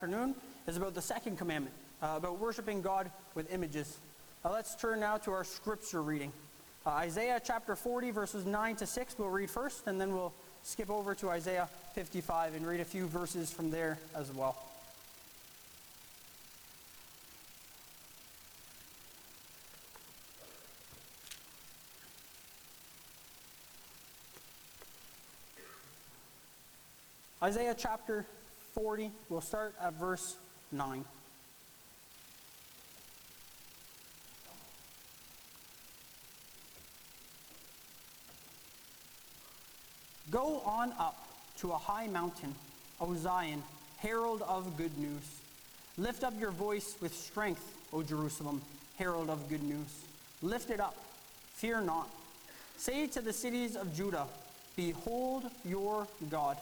Afternoon is about the second commandment, about worshiping God with images. Let's turn now to our scripture reading. Isaiah chapter 40, verses 9 to 6, we'll read first, and then we'll skip over to Isaiah 55 and read a few verses from there as well. Isaiah chapter 40, we'll start at verse 9. Go on up to a high mountain, O Zion, herald of good news. Lift up your voice with strength, O Jerusalem, herald of good news. Lift it up, fear not. Say to the cities of Judah, behold your God.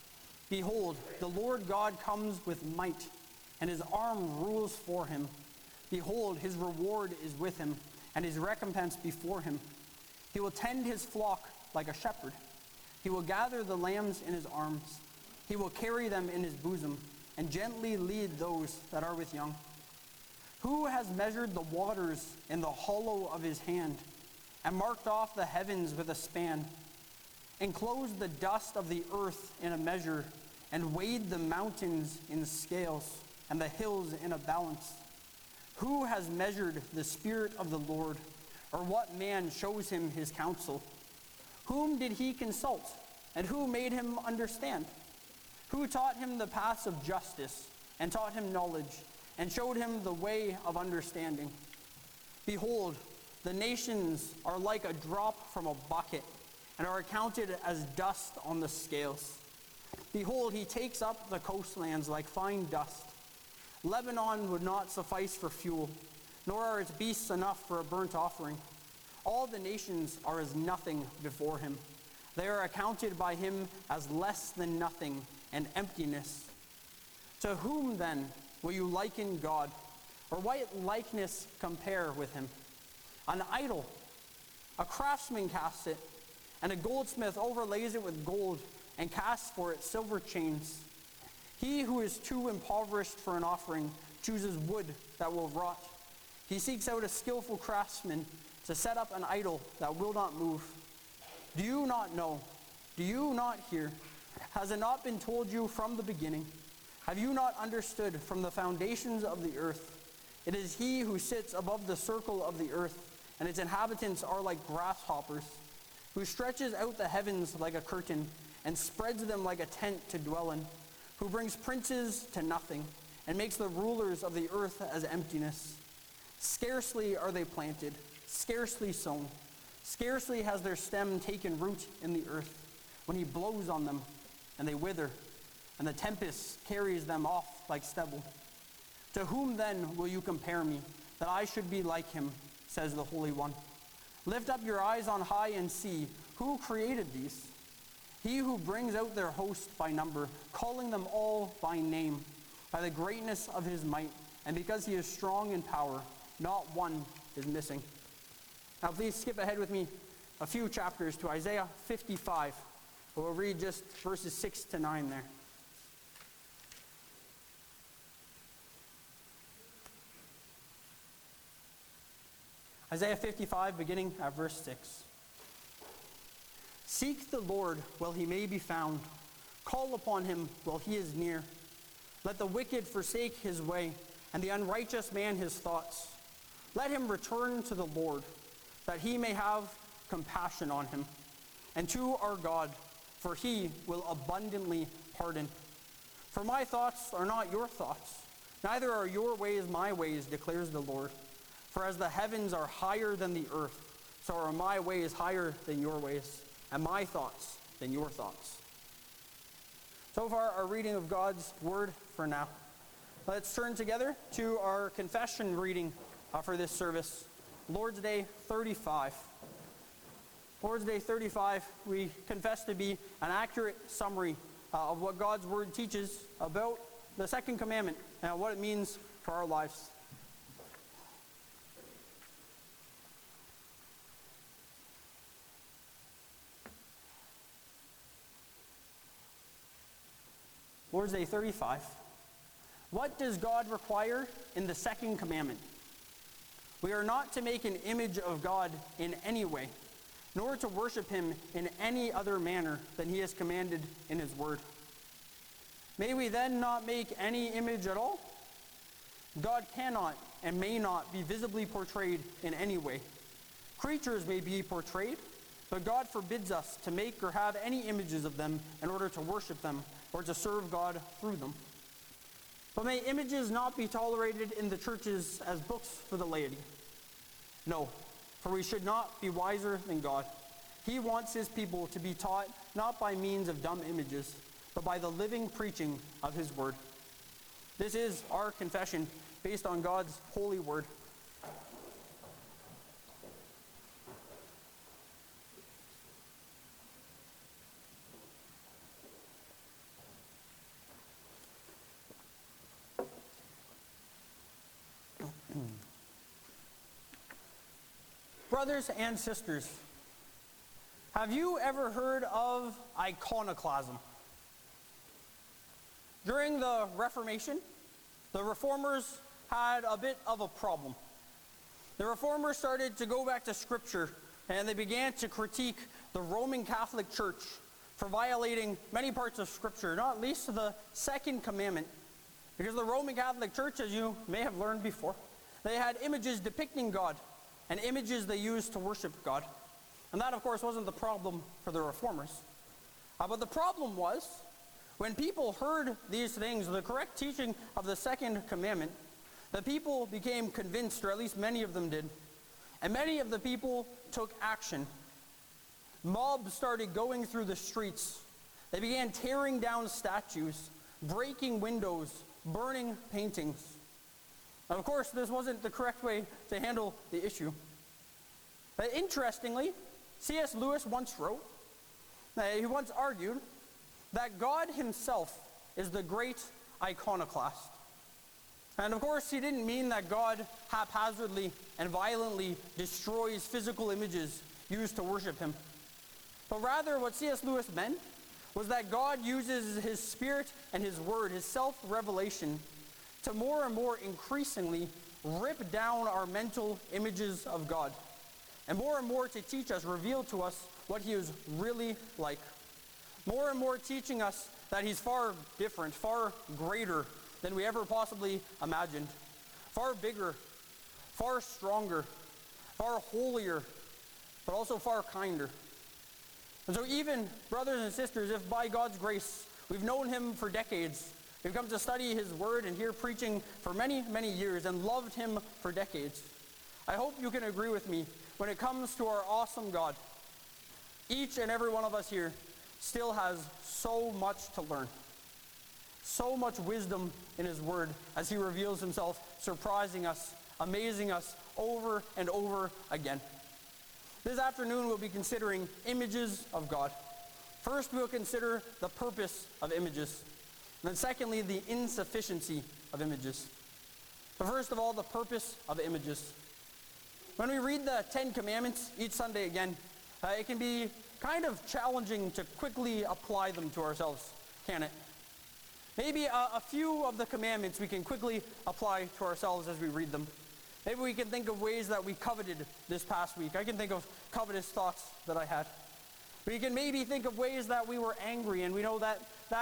Behold, the Lord God comes with might, and his arm rules for him. Behold, his reward is with him, and his recompense before him. He will tend his flock like a shepherd. He will gather the lambs in his arms. He will carry them in his bosom, and gently lead those that are with young. Who has measured the waters in the hollow of his hand, and marked off the heavens with a span, enclosed the dust of the earth in a measure, and weighed the mountains in scales, and the hills in a balance? Who has measured the Spirit of the Lord, or what man shows him his counsel? Whom did he consult, and who made him understand? Who taught him the paths of justice, and taught him knowledge, and showed him the way of understanding? Behold, the nations are like a drop from a bucket, and are accounted as dust on the scales. Behold, he takes up the coastlands like fine dust. Lebanon would not suffice for fuel, nor are its beasts enough for a burnt offering. All the nations are as nothing before him. They are accounted by him as less than nothing and emptiness. To whom then will you liken God, or what likeness compare with him? An idol, a craftsman casts it, and a goldsmith overlays it with gold, and casts for it silver chains. He who is too impoverished for an offering chooses wood that will rot. He seeks out a skillful craftsman to set up an idol that will not move. Do you not know? Do you not hear? Has it not been told you from the beginning? Have you not understood from the foundations of the earth? It is he who sits above the circle of the earth, and its inhabitants are like grasshoppers, who stretches out the heavens like a curtain, and spreads them like a tent to dwell in, who brings princes to nothing, and makes the rulers of the earth as emptiness. Scarcely are they planted, scarcely sown, scarcely has their stem taken root in the earth, when he blows on them, and they wither, and the tempest carries them off like stubble. To whom then will you compare me, that I should be like him, says the Holy One? Lift up your eyes on high and see, who created these? He who brings out their host by number, calling them all by name, by the greatness of his might, and because he is strong in power, not one is missing. Now please skip ahead with me a few chapters to Isaiah 55. We'll read just verses 6 to 9 there. Isaiah 55, beginning at verse 6. Seek the Lord while he may be found. Call upon him while he is near. Let the wicked forsake his way, and the unrighteous man his thoughts. Let him return to the Lord, that he may have compassion on him, and to our God, for he will abundantly pardon. For my thoughts are not your thoughts, neither are your ways my ways, declares the Lord. For as the heavens are higher than the earth, so are my ways higher than your ways, and my thoughts than your thoughts. So far, our reading of God's word for now. Let's turn together to our confession reading for this service. Lord's Day 35. Lord's Day 35, we confess to be an accurate summary of what God's word teaches about the second commandment and what it means for our lives. Lord's Day 35. What does God require in the second commandment? We are not to make an image of God in any way, nor to worship him in any other manner than he has commanded in his word. May we then not make any image at all? God cannot and may not be visibly portrayed in any way. Creatures may be portrayed, but God forbids us to make or have any images of them in order to worship them or to serve God through them. But may images not be tolerated in the churches as books for the laity? No, for we should not be wiser than God. He wants his people to be taught not by means of dumb images, but by the living preaching of his word. This is our confession based on God's holy word. Brothers and sisters, have you ever heard of iconoclasm? During the Reformation, the Reformers had a bit of a problem. The Reformers started to go back to Scripture, and they began to critique the Roman Catholic Church for violating many parts of Scripture, not least the second commandment. Because the Roman Catholic Church, as you may have learned before, they had images depicting God, and images they used to worship God. And that, of course, wasn't the problem for the Reformers. But the problem was, when people heard these things, the correct teaching of the second commandment, the people became convinced, or at least many of them did. And many of the people took action. Mobs started going through the streets. They began tearing down statues, breaking windows, burning paintings. Of course, this wasn't the correct way to handle the issue. But interestingly, C.S. Lewis once wrote, he once argued, that God himself is the great iconoclast. And of course, he didn't mean that God haphazardly and violently destroys physical images used to worship him. But rather, what C.S. Lewis meant was that God uses his Spirit and his Word, his self-revelation, to more and more increasingly rip down our mental images of God, and more to teach us, reveal to us what he is really like. More and more teaching us that he's far different, far greater than we ever possibly imagined, far bigger, far stronger, far holier, but also far kinder. And so even, brothers and sisters, if by God's grace we've known him for decades, we've come to study his word and hear preaching for many, many years and loved him for decades, I hope you can agree with me when it comes to our awesome God. Each and every one of us here still has so much to learn, so much wisdom in his word as he reveals himself, surprising us, amazing us over and over again. This afternoon we'll be considering images of God. First, we'll consider the purpose of images. And then secondly, the insufficiency of images. But first of all, the purpose of images. When we read the Ten Commandments each Sunday again, it can be kind of challenging to quickly apply them to ourselves, can it? Maybe a few of the commandments we can quickly apply to ourselves as we read them. Maybe we can think of ways that we coveted this past week. I can think of covetous thoughts that I had. We can maybe think of ways that we were angry, and we know that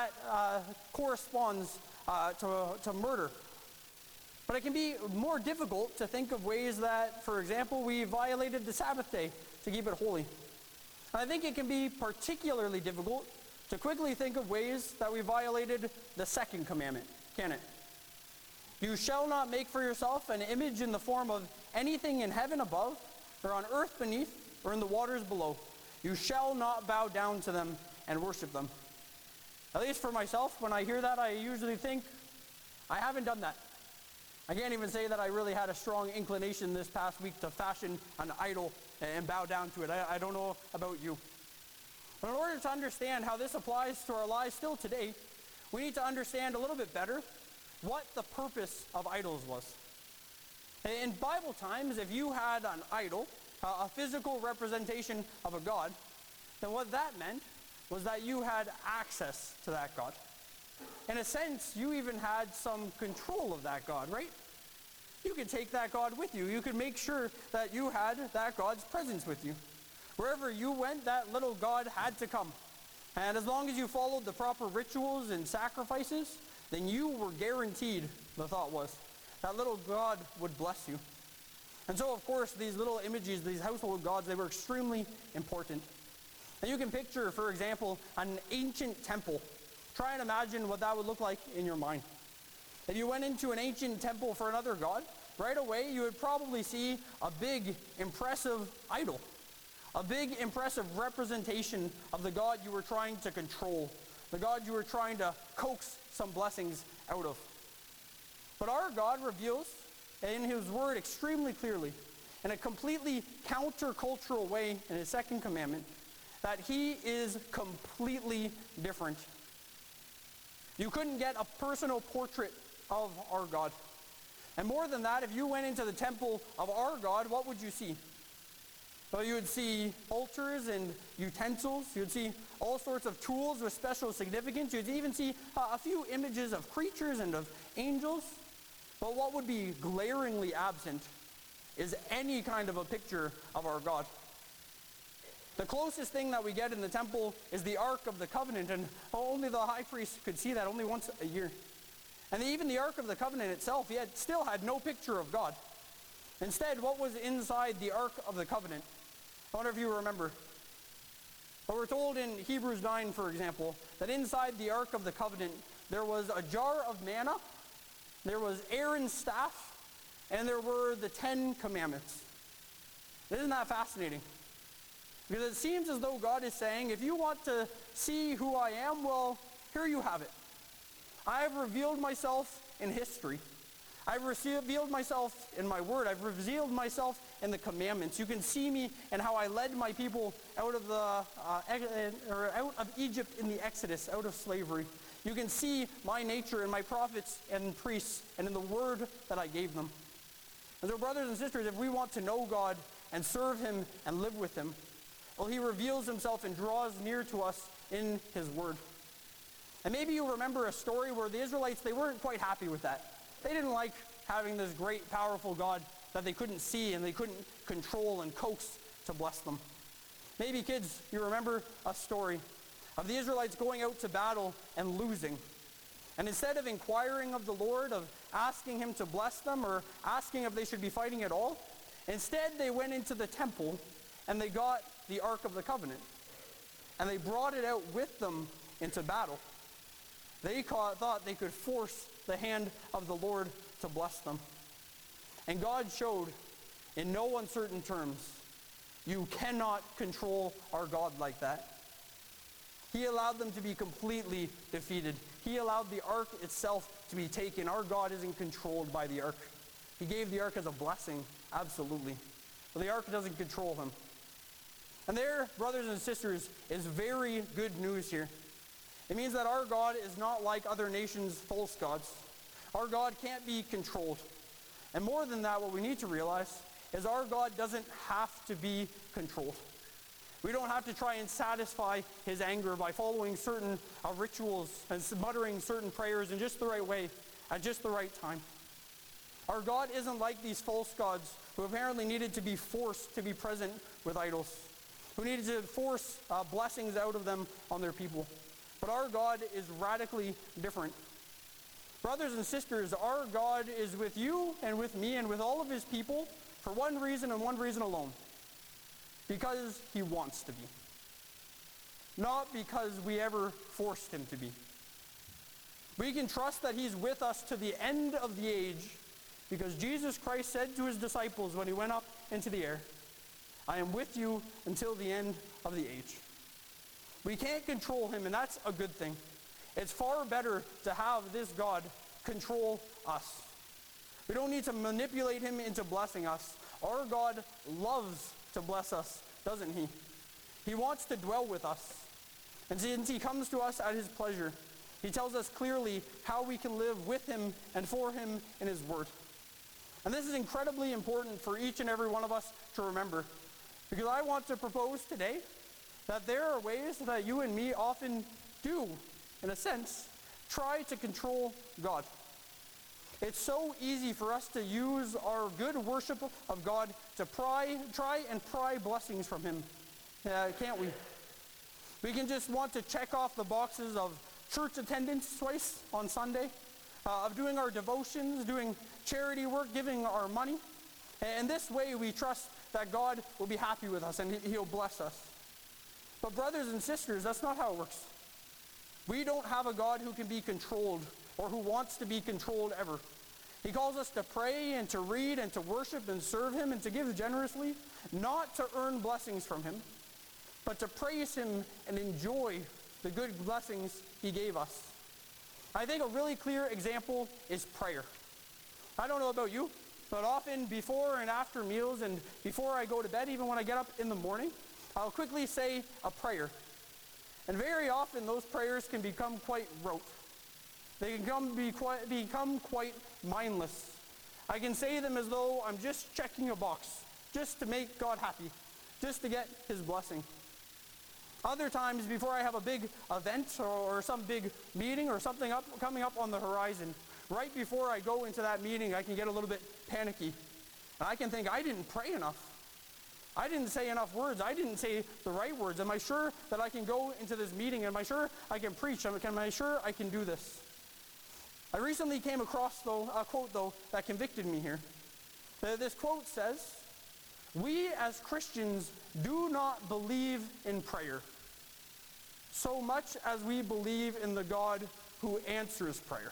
corresponds to murder. But it can be more difficult to think of ways that, for example, we violated the Sabbath day to keep it holy. And I think it can be particularly difficult to quickly think of ways that we violated the second commandment, can it? You shall not make for yourself an image in the form of anything in heaven above, or on earth beneath, or in the waters below. You shall not bow down to them and worship them. At least for myself, when I hear that, I usually think, I haven't done that. I can't even say that I really had a strong inclination this past week to fashion an idol and bow down to it. I don't know about you. But in order to understand how this applies to our lives still today, we need to understand a little bit better what the purpose of idols was. In Bible times, if you had an idol, a physical representation of a god, then what that meant was that you had access to that god. In a sense, you even had some control of that God, right? You could take that God with you. You could make sure that you had that God's presence with you. Wherever you went, that little God had to come. And as long as you followed the proper rituals and sacrifices, then you were guaranteed, the thought was, that little God would bless you. And so, of course, these little images, these household gods, they were extremely important. And you can picture, for example, an ancient temple. Try and imagine what that would look like in your mind. If you went into an ancient temple for another god, right away you would probably see a big, impressive idol. A big, impressive representation of the God you were trying to control. The God you were trying to coax some blessings out of. But our God reveals in his word extremely clearly, in a completely countercultural way in his second commandment, that he is completely different. You couldn't get a personal portrait of our God. And more than that, if you went into the temple of our God, what would you see? Well, you would see altars and utensils. You would see all sorts of tools with special significance. You'd even see a few images of creatures and of angels. But what would be glaringly absent is any kind of a picture of our God. The closest thing that we get in the temple is the Ark of the Covenant, and only the high priest could see that only once a year. And even the Ark of the Covenant itself, still had no picture of God. Instead, what was inside the Ark of the Covenant? I wonder if you remember. But we're told in Hebrews 9, for example, that inside the Ark of the Covenant, there was a jar of manna, there was Aaron's staff, and there were the 10 Commandments. Isn't that fascinating? Because it seems as though God is saying, if you want to see who I am, well, here you have it. I have revealed myself in history. I've revealed myself in my word. I've revealed myself in the commandments. You can see me and how I led my people out of Egypt in the Exodus, out of slavery. You can see my nature in my prophets and priests and in the word that I gave them. And so, brothers and sisters, if we want to know God and serve him and live with him, well, he reveals himself and draws near to us in his word. And maybe you remember a story where the Israelites, they weren't quite happy with that. They didn't like having this great, powerful God that they couldn't see and they couldn't control and coax to bless them. Maybe, kids, you remember a story of the Israelites going out to battle and losing. And instead of inquiring of the Lord, of asking him to bless them or asking if they should be fighting at all, instead they went into the temple and they got the Ark of the Covenant. And they brought it out with them into battle. They thought they could force the hand of the Lord to bless them. And God showed in no uncertain terms, you cannot control our God like that. He allowed them to be completely defeated. He allowed the ark itself to be taken. Our God isn't controlled by the ark. He gave the ark as a blessing, absolutely. But the ark doesn't control him. And there, brothers and sisters, is very good news here. It means that our God is not like other nations' false gods. Our God can't be controlled. And more than that, what we need to realize is our God doesn't have to be controlled. We don't have to try and satisfy his anger by following certain rituals and muttering certain prayers in just the right way at just the right time. Our God isn't like these false gods who apparently needed to be forced to be present with idols, who needed to force blessings out of them on their people. But our God is radically different. Brothers and sisters, our God is with you and with me and with all of his people for one reason and one reason alone. Because he wants to be. Not because we ever forced him to be. We can trust that he's with us to the end of the age because Jesus Christ said to his disciples when he went up into the air, I am with you until the end of the age. We can't control him, and that's a good thing. It's far better to have this God control us. We don't need to manipulate him into blessing us. Our God loves to bless us, doesn't he? He wants to dwell with us. And since he comes to us at his pleasure, he tells us clearly how we can live with him and for him in his word. And this is incredibly important for each and every one of us to remember. Because I want to propose today that there are ways that you and me often do, in a sense, try to control God. It's so easy for us to use our good worship of God to try and pry blessings from Him, can't we? We can just want to check off the boxes of church attendance twice on Sunday, of doing our devotions, doing charity work, giving our money. And this way we trust that God will be happy with us and He'll bless us. But brothers and sisters, that's not how it works. We don't have a God who can be controlled or who wants to be controlled ever. He calls us to pray and to read and to worship and serve Him and to give generously, not to earn blessings from Him, but to praise Him and enjoy the good blessings He gave us. I think a really clear example is prayer. I don't know about you, but often before and after meals and before I go to bed, even when I get up in the morning, I'll quickly say a prayer. And very often those prayers can become quite rote. They can become quite mindless. I can say them as though I'm just checking a box, just to make God happy, just to get His blessing. Other times, before I have a big event or some big meeting or something coming up on the horizon, right before I go into that meeting, I can get a little bit panicky. And I can think, I didn't pray enough. I didn't say enough words. I didn't say the right words. Am I sure that I can go into this meeting? Am I sure I can preach? Am I sure I can do this? I recently came across, a quote, that convicted me here. This quote says, "We as Christians do not believe in prayer so much as we believe in the God who answers prayer."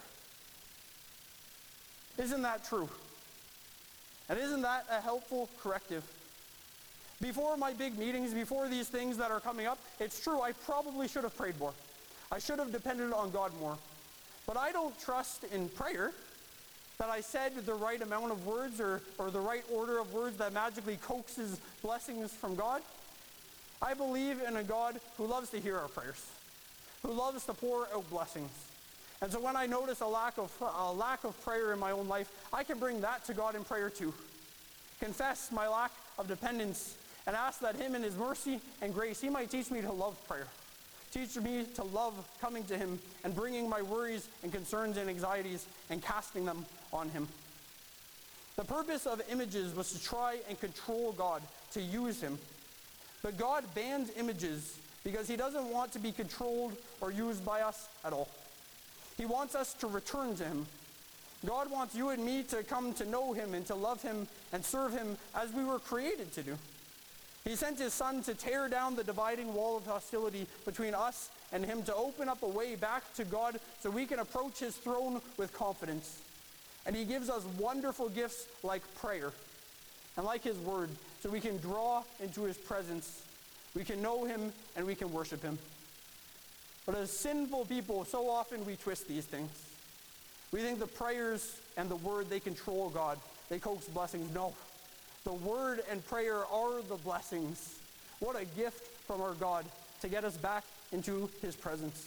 Isn't that true? And isn't that a helpful corrective? Before my big meetings, before these things that are coming up, it's true, I probably should have prayed more. I should have depended on God more. But I don't trust in prayer that I said the right amount of words or the right order of words that magically coaxes blessings from God. I believe in a God who loves to hear our prayers, who loves to pour out blessings. And so when I notice a lack of prayer in my own life, I can bring that to God in prayer too. Confess my lack of dependence and ask that Him in His mercy and grace, He might teach me to love prayer. Teach me to love coming to Him and bringing my worries and concerns and anxieties and casting them on Him. The purpose of images was to try and control God, to use Him. But God bans images because He doesn't want to be controlled or used by us at all. He wants us to return to Him. God wants you and me to come to know Him and to love Him and serve Him as we were created to do. He sent His Son to tear down the dividing wall of hostility between us and Him, to open up a way back to God so we can approach His throne with confidence. And He gives us wonderful gifts like prayer and like His Word, so we can draw into His presence, we can know Him, and we can worship Him. But as sinful people, so often we twist these things. We think the prayers and the Word, they control God. They coax blessings. No. The Word and prayer are the blessings. What a gift from our God to get us back into His presence.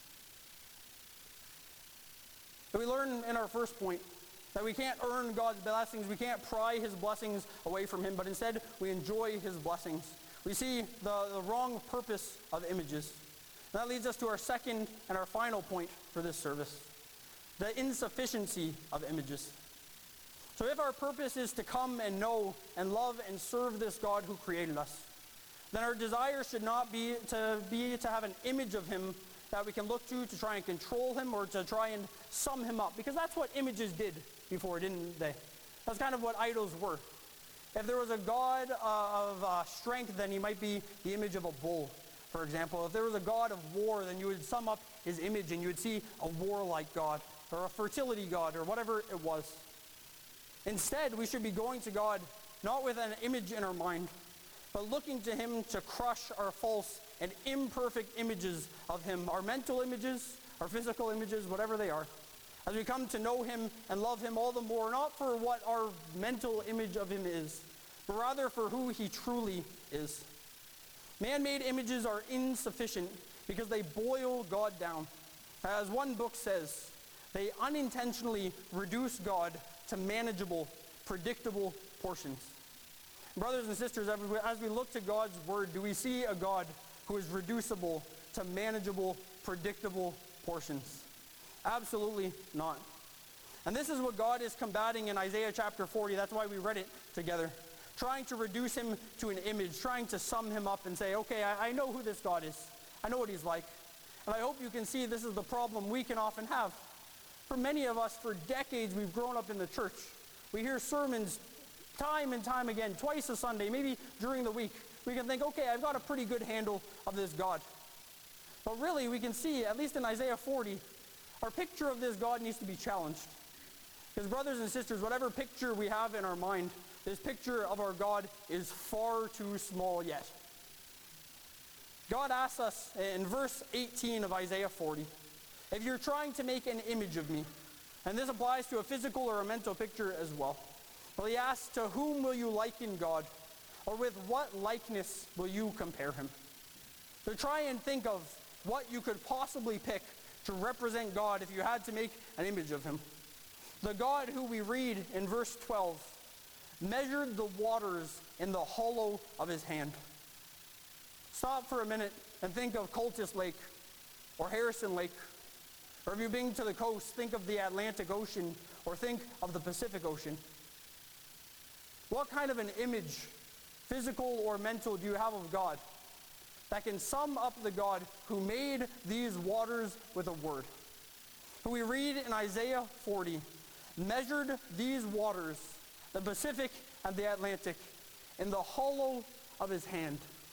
So we learn in our first point that we can't earn God's blessings. We can't pry His blessings away from Him, but instead we enjoy His blessings. We see the wrong purpose of images. And that leads us to our second and our final point for this service: the insufficiency of images. So if our purpose is to come and know and love and serve this God who created us, then our desire should not be to have an image of Him that we can look to try and control Him or to try and sum Him up. Because that's what images did before, didn't they? That's kind of what idols were. If there was a god of strength, then he might be the image of a bull, for example. If there was a god of war, then you would sum up his image and you would see a warlike god or a fertility god or whatever it was. Instead, we should be going to God not with an image in our mind, but looking to Him to crush our false and imperfect images of Him, our mental images, our physical images, whatever they are. As we come to know Him and love Him all the more, not for what our mental image of Him is, but rather for who He truly is. Man-made images are insufficient because they boil God down. As one book says, they unintentionally reduce God to manageable, predictable portions. Brothers and sisters, as we look to God's Word, do we see a God who is reducible to manageable, predictable portions? Absolutely not. And this is what God is combating in Isaiah chapter 40. That's why we read it together. Trying to reduce him to an image, trying to sum him up and say, okay, I know who this God is. I know what he's like. And I hope you can see this is the problem we can often have. For many of us, for decades, we've grown up in the church. We hear sermons time and time again, twice a Sunday, maybe during the week. We can think, okay, I've got a pretty good handle of this God. But really, we can see, at least in Isaiah 40, our picture of this God needs to be challenged. Because brothers and sisters, whatever picture we have in our mind, this picture of our God is far too small yet. God asks us in verse 18 of Isaiah 40, if you're trying to make an image of me, and this applies to a physical or a mental picture as well. Well, he asks, to whom will you liken God? Or with what likeness will you compare him? So try and think of what you could possibly pick to represent God if you had to make an image of him. The God who we read in verse 12 measured the waters in the hollow of his hand. Stop for a minute and think of Cultus Lake or Harrison Lake. Or if you've been to the coast, think of the Atlantic Ocean or think of the Pacific Ocean. What kind of an image, physical or mental, do you have of God that can sum up the God who made these waters with a word? Who we read in Isaiah 40, measured these waters, the Pacific and the Atlantic, in the hollow of his hand.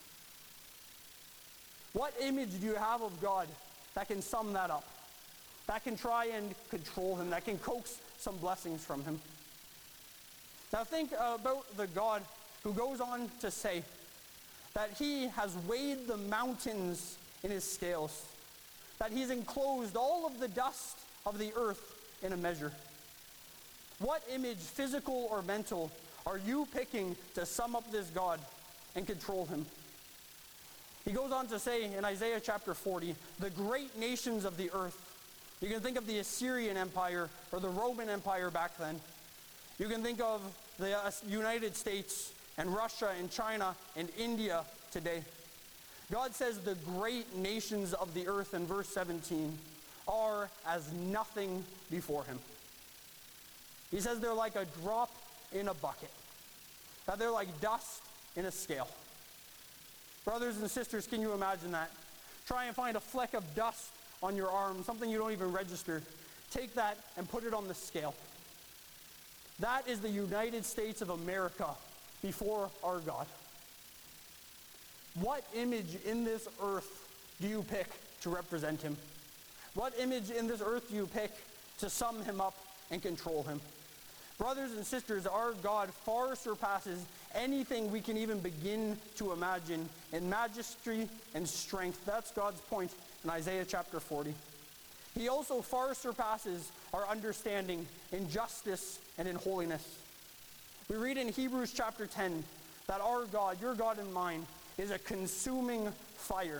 What image do you have of God that can sum that up? That can try and control him, that can coax some blessings from him? Now think about the God who goes on to say that he has weighed the mountains in his scales, that he's enclosed all of the dust of the earth in a measure. What image, physical or mental, are you picking to sum up this God and control him? He goes on to say in Isaiah chapter 40, the great nations of the earth. You can think of the Assyrian Empire or the Roman Empire back then. You can think of the United States and Russia and China and India today. God says the great nations of the earth in verse 17 are as nothing before him. He says they're like a drop in a bucket, that they're like dust in a scale. Brothers and sisters, can you imagine that? Try and find a fleck of dust on your arm, something you don't even register. Take that and put it on the scale. That is the United States of America before our God. What image in this earth do you pick to represent him? What image in this earth do you pick to sum him up and control him? Brothers and sisters, our God far surpasses anything we can even begin to imagine in majesty and strength. That's God's point in Isaiah chapter 40. He also far surpasses our understanding in justice and in holiness. We read in Hebrews chapter 10 that our God, your God and mine, is a consuming fire.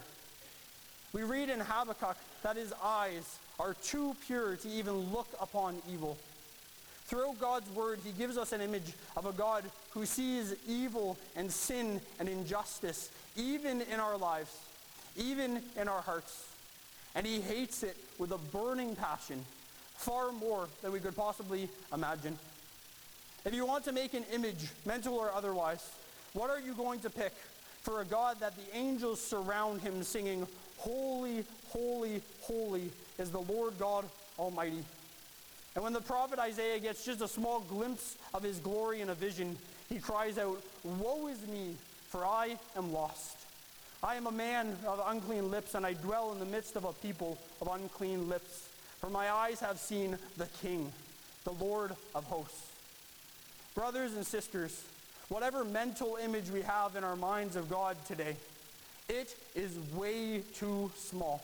We read in Habakkuk that his eyes are too pure to even look upon evil. Through God's word, he gives us an image of a God who sees evil and sin and injustice, even in our lives, even in our hearts. And he hates it with a burning passion, far more than we could possibly imagine. If you want to make an image, mental or otherwise, what are you going to pick for a God that the angels surround him singing, "Holy, holy, holy is the Lord God Almighty"? And when the prophet Isaiah gets just a small glimpse of his glory in a vision, he cries out, "Woe is me, for I am lost. I am a man of unclean lips, and I dwell in the midst of a people of unclean lips. For my eyes have seen the King, the Lord of hosts." Brothers and sisters, whatever mental image we have in our minds of God today, it is way too small.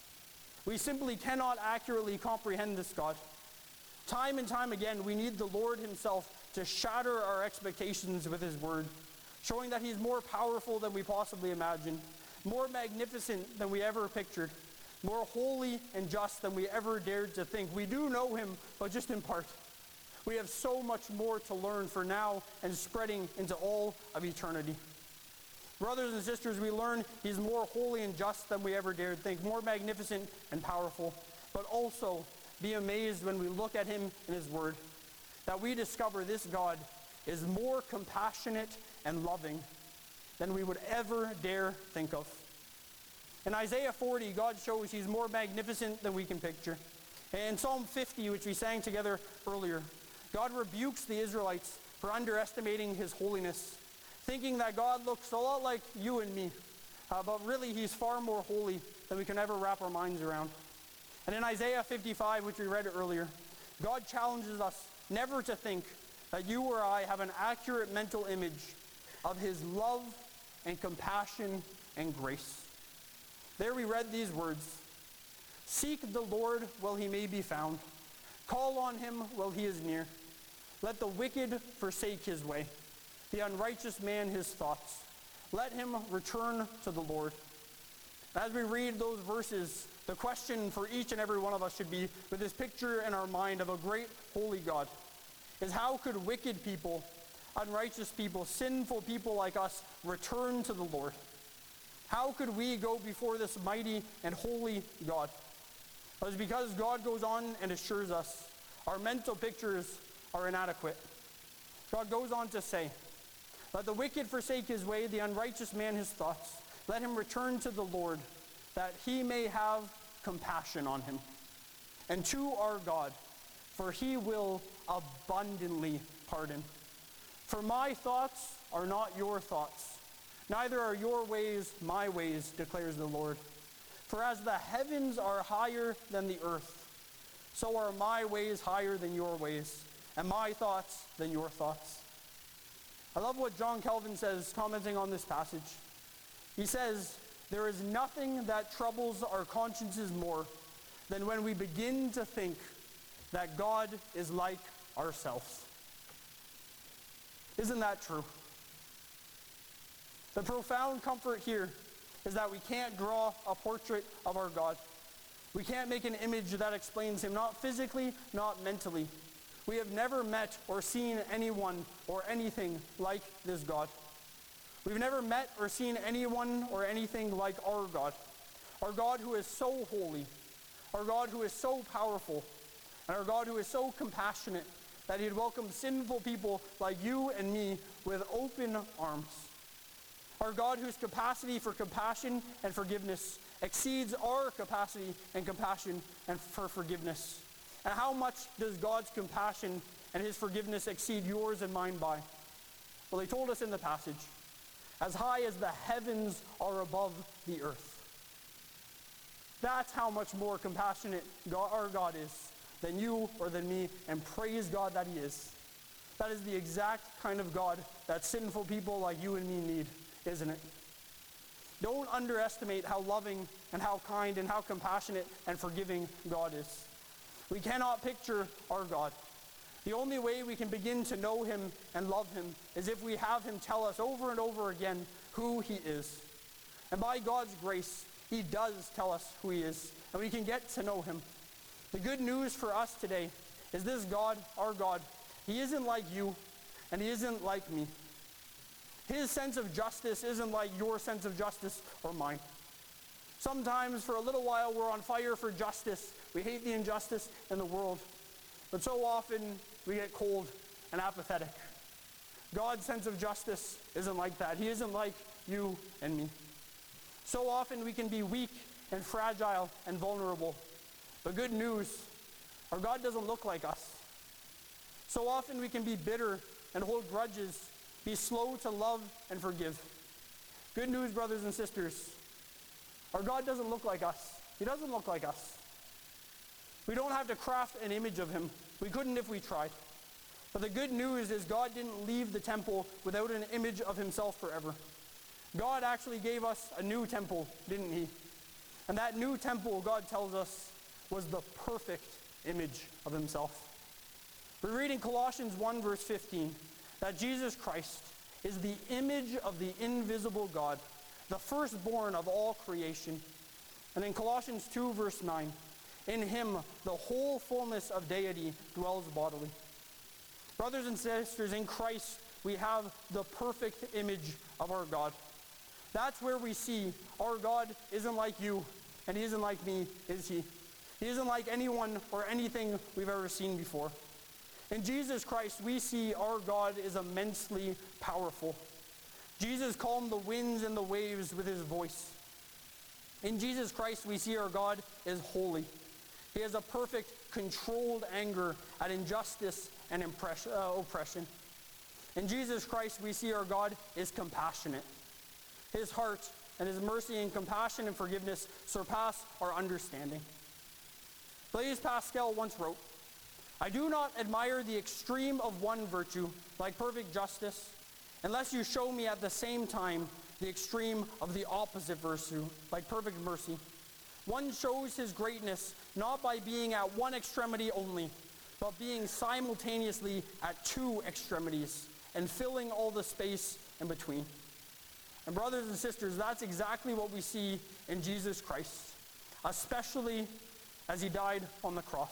We simply cannot accurately comprehend this God. Time and time again, we need the Lord himself to shatter our expectations with his word, showing that he's more powerful than we possibly imagined, more magnificent than we ever pictured, more holy and just than we ever dared to think. We do know him, but just in part. We have so much more to learn for now and spreading into all of eternity. Brothers and sisters, we learn he's more holy and just than we ever dared think, more magnificent and powerful, but also be amazed when we look at him in his word, that we discover this God is more compassionate and loving than we would ever dare think of. In Isaiah 40, God shows he's more magnificent than we can picture. In Psalm 50, which we sang together earlier, God rebukes the Israelites for underestimating his holiness, thinking that God looks a lot like you and me, but really he's far more holy than we can ever wrap our minds around. And in Isaiah 55, which we read earlier, God challenges us never to think that you or I have an accurate mental image of his love and compassion and grace. There we read these words, "Seek the Lord while he may be found. Call on him while he is near. Let the wicked forsake his way, the unrighteous man his thoughts. Let him return to the Lord." As we read those verses, the question for each and every one of us should be, with this picture in our mind of a great holy God, is how could wicked people, unrighteous people, sinful people like us return to the Lord? How could we go before this mighty and holy God? It was because God goes on and assures us our mental pictures are inadequate. God goes on to say, "Let the wicked forsake his way, the unrighteous man his thoughts. Let him return to the Lord, that he may have compassion on him. And to our God, for he will abundantly pardon. For my thoughts are not your thoughts, neither are your ways my ways, declares the Lord. For as the heavens are higher than the earth, so are my ways higher than your ways, and my thoughts than your thoughts." I love what John Calvin says, commenting on this passage. He says, "There is nothing that troubles our consciences more than when we begin to think that God is like ourselves." Isn't that true? The profound comfort here is that we can't draw a portrait of our God. We can't make an image that explains him, not physically, not mentally. We have never met or seen anyone or anything like this God. We've never met or seen anyone or anything like our God who is so holy, our God who is so powerful, and our God who is so compassionate that he'd welcome sinful people like you and me with open arms. Our God whose capacity for compassion and forgiveness exceeds our capacity and compassion and for forgiveness. And how much does God's compassion and his forgiveness exceed yours and mine by? Well, he told us in the passage, as high as the heavens are above the earth. That's how much more compassionate our God is than you or than me, and praise God that he is. That is the exact kind of God that sinful people like you and me need, isn't it? Don't underestimate how loving and how kind and how compassionate and forgiving God is. We cannot picture our God. The only way we can begin to know him and love him is if we have him tell us over and over again who he is. And by God's grace, he does tell us who he is, and we can get to know him. The good news for us today is this God, our God, he isn't like you, and he isn't like me. His sense of justice isn't like your sense of justice or mine. Sometimes for a little while we're on fire for justice. We hate the injustice in the world. But so often we get cold and apathetic. God's sense of justice isn't like that. He isn't like you and me. So often we can be weak and fragile and vulnerable. But good news, our God doesn't look like us. So often we can be bitter and hold grudges, be slow to love and forgive. Good news, brothers and sisters, our God doesn't look like us. He doesn't look like us. We don't have to craft an image of him. We couldn't if we tried. But the good news is God didn't leave the temple without an image of himself forever. God actually gave us a new temple, didn't he? And that new temple, God tells us, was the perfect image of himself. We read in Colossians 1 verse 15 that Jesus Christ is the image of the invisible God, the firstborn of all creation. And in Colossians 2 verse 9, in him the whole fullness of deity dwells bodily. Brothers and sisters, in Christ we have the perfect image of our God. That's where we see our God isn't like you and he isn't like me, is he? He isn't like anyone or anything we've ever seen before. In Jesus Christ, we see our God is immensely powerful. Jesus calmed the winds and the waves with his voice. In Jesus Christ, we see our God is holy. He has a perfect, controlled anger at injustice and oppression. In Jesus Christ, we see our God is compassionate. His heart and his mercy and compassion and forgiveness surpass our understanding. Blaise Pascal once wrote, "I do not admire the extreme of one virtue, like perfect justice, unless you show me at the same time the extreme of the opposite virtue, like perfect mercy. One shows his greatness not by being at one extremity only, but being simultaneously at two extremities and filling all the space in between." And brothers and sisters, that's exactly what we see in Jesus Christ, especially as he died on the cross.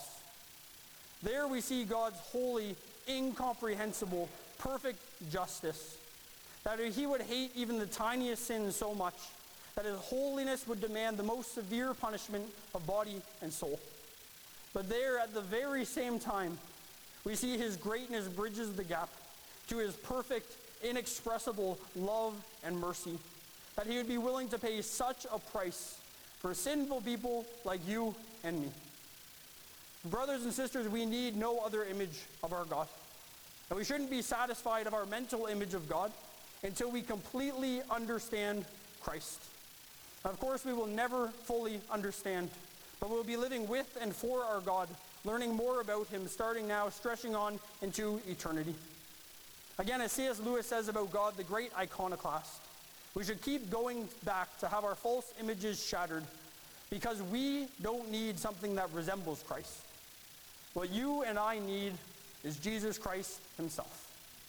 There we see God's holy, incomprehensible, perfect justice. That he would hate even the tiniest sin so much that his holiness would demand the most severe punishment of body and soul. But there, at the very same time, we see his greatness bridges the gap to his perfect, inexpressible love and mercy, that he would be willing to pay such a price for sinful people like you and me. Brothers and sisters, we need no other image of our God. And we shouldn't be satisfied of our mental image of God until we completely understand Christ. Of course, we will never fully understand, but we'll be living with and for our God, learning more about him starting now, stretching on into eternity. Again, as C.S. Lewis says about God, the great iconoclast, we should keep going back to have our false images shattered, because we don't need something that resembles Christ. What you and I need is Jesus Christ himself.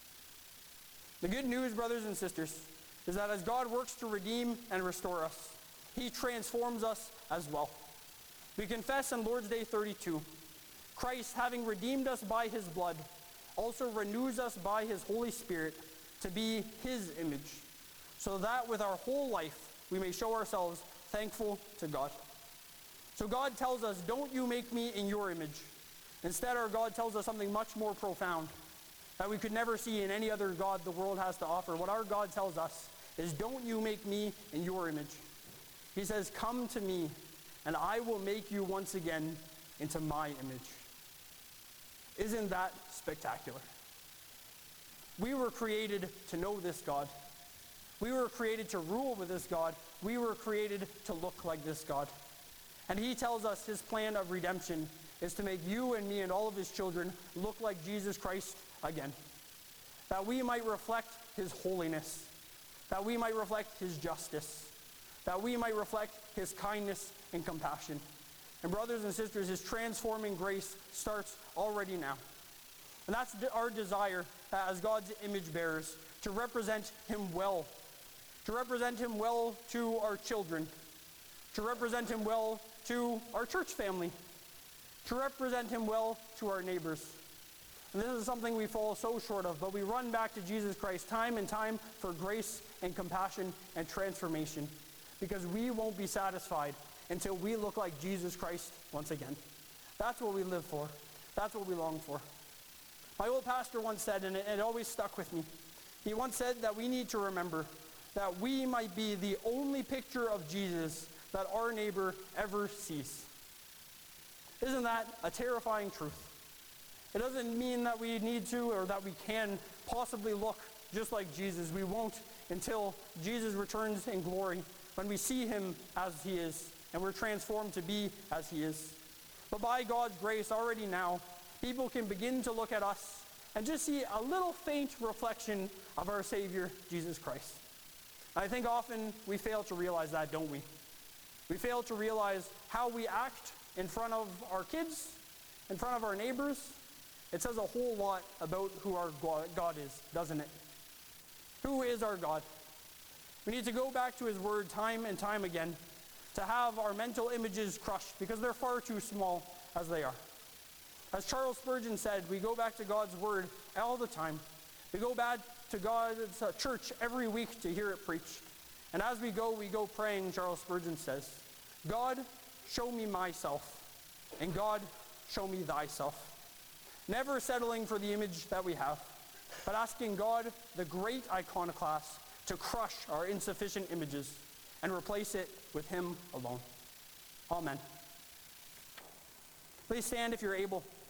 The good news, brothers and sisters, is that as God works to redeem and restore us, he transforms us as well. We confess on Lord's Day 32, Christ, having redeemed us by his blood, also renews us by his Holy Spirit to be his image, so that with our whole life we may show ourselves thankful to God. So God tells us, don't you make me in your image. Instead, our God tells us something much more profound that we could never see in any other God the world has to offer. What our God tells us is, don't you make me in your image. He says, come to me, and I will make you once again into my image. Isn't that spectacular? We were created to know this God. We were created to rule with this God. We were created to look like this God. And he tells us his plan of redemption is to make you and me and all of his children look like Jesus Christ again. That we might reflect his holiness. That we might reflect his justice. That we might reflect his kindness and compassion. And brothers and sisters, his transforming grace starts already now. And that's our desire as God's image bearers, to represent him well. To represent him well to our children. To represent him well to our church family. To represent him well to our neighbors. And this is something we fall so short of, but we run back to Jesus Christ time and time for grace and compassion and transformation, because we won't be satisfied until we look like Jesus Christ once again. That's what we live for. That's what we long for. My old pastor once said, and it always stuck with me, he once said that we need to remember that we might be the only picture of Jesus that our neighbor ever sees. Isn't that a terrifying truth? It doesn't mean that we need to or that we can possibly look just like Jesus. We won't until Jesus returns in glory, when we see him as he is and we're transformed to be as he is. But by God's grace, already now, people can begin to look at us and just see a little faint reflection of our Savior, Jesus Christ. I think often we fail to realize that, don't we? We fail to realize how we act in front of our kids, in front of our neighbors. It says a whole lot about who our God is, doesn't it? Who is our God? We need to go back to his word time and time again to have our mental images crushed, because they're far too small as they are. As Charles Spurgeon said, we go back to God's word all the time. We go back to God's church every week to hear it preached. And as we go praying, Charles Spurgeon says, God, show me myself. And God, show me thyself. Never settling for the image that we have, but asking God, the great iconoclast, to crush our insufficient images and replace it with him alone. Amen. Please stand if you're able.